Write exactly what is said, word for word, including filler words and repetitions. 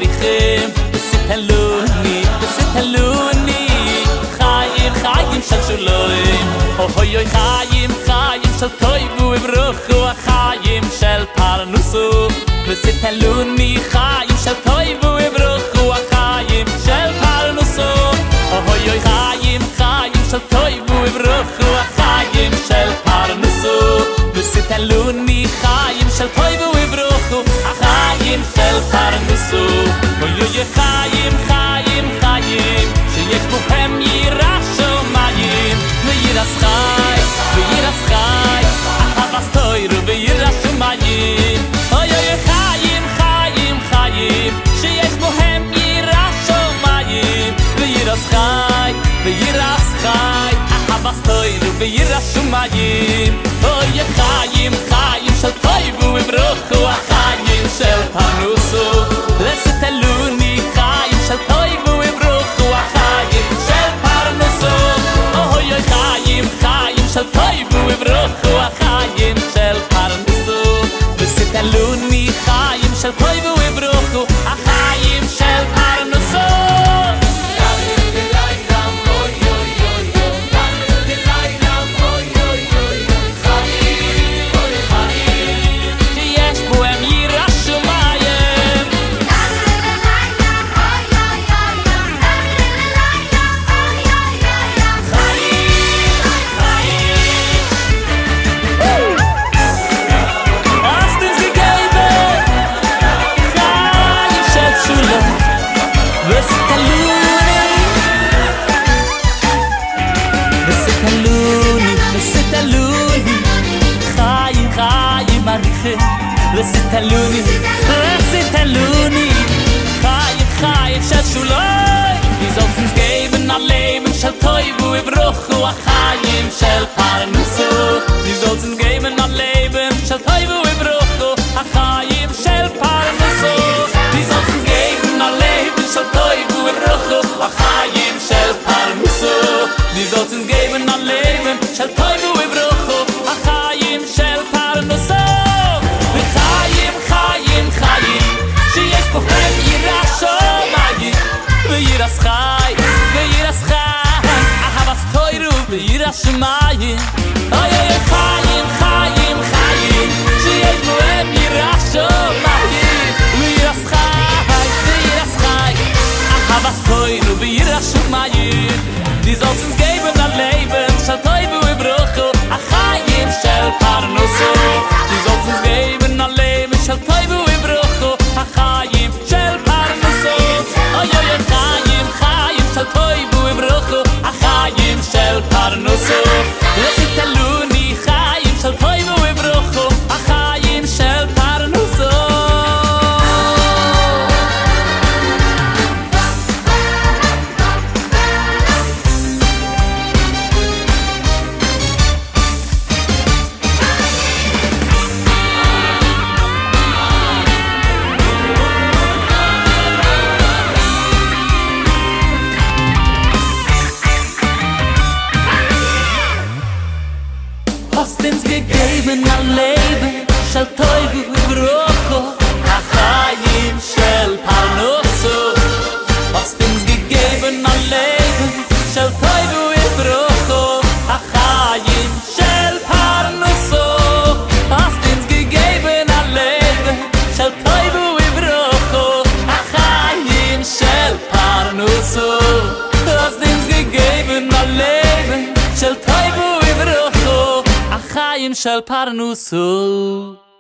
מעריכים וסתלוני וסתלוני חיים חיים של שולוים אוי אוי חיים חיים של טוב וברוכו החיים של פרנסו וסתלוני חיים של טוב וברוכו החיים של פרנסו אוי אוי חיים חיים של טוב וברוכו החיים של פרנסו וסתלוני חיים של טוב וברוכו החיים של פרנסו אוי אוי חיים חיים חיים שיש בוהם יראה שמיים וירס חי וירס חי אהבס תוירו ויראה שמיים אוי אוי חיים חיים חיים שיש בוהם יראה שמיים וירס חי וירס חי אהבס תוירו ויראה שמיים אוי חיים חיים של טוב וברוכו החיים של פרנסו וסתלוני חיים של טוב וברוכו החיים של פרנסו אוי אוי חיים חיים של טוב וברוכו החיים של פרנסו וסתלוני חיים של טוב וברוכו החיים של פרנסו וסתלוני, וסתלוני חיים חיים של שולוי Die soll's uns geben ein Leben של טוב וברוכו החיים של פרנסו Die soll's uns geben ein Leben של טוב וברוכו החיים של פרנסו Die soll's uns geben ein Leben של טוב וברוכו החיים של פרנסו Die soll's uns geben ein Leben של טוב וברוכו החיים של פרנסו בוהם יראה שמיים וירס חי וירס חי אהבס תוירו ויראה שמיים אוי אוי חיים חיים חיים שיש בוהם יראה שמיים וירס חי וירס חי אהבס תוירו ויראה שמיים Die soll's uns geben ein Leben של טוב וברוכו החיים של פרנסו Die soll's uns geben ein Leben של טוב וברוכו החיים של פרנסו אוי אוי חיים חיים של טוב וברוכו החיים של פרנסו וסתלוני חיים של טוב וברוכו החיים של פרנסו Hast uns gegeben ein Leben של טוב וברוכו החיים של פרנסו Hast uns gegeben ein Leben של טוב וברוכו החיים של פרנסו Hast uns gegeben ein Leben של טוב וברוכו החיים של פרנסו Hast uns gegeben ein Leben של טוב וברוכו החיים של פרנסו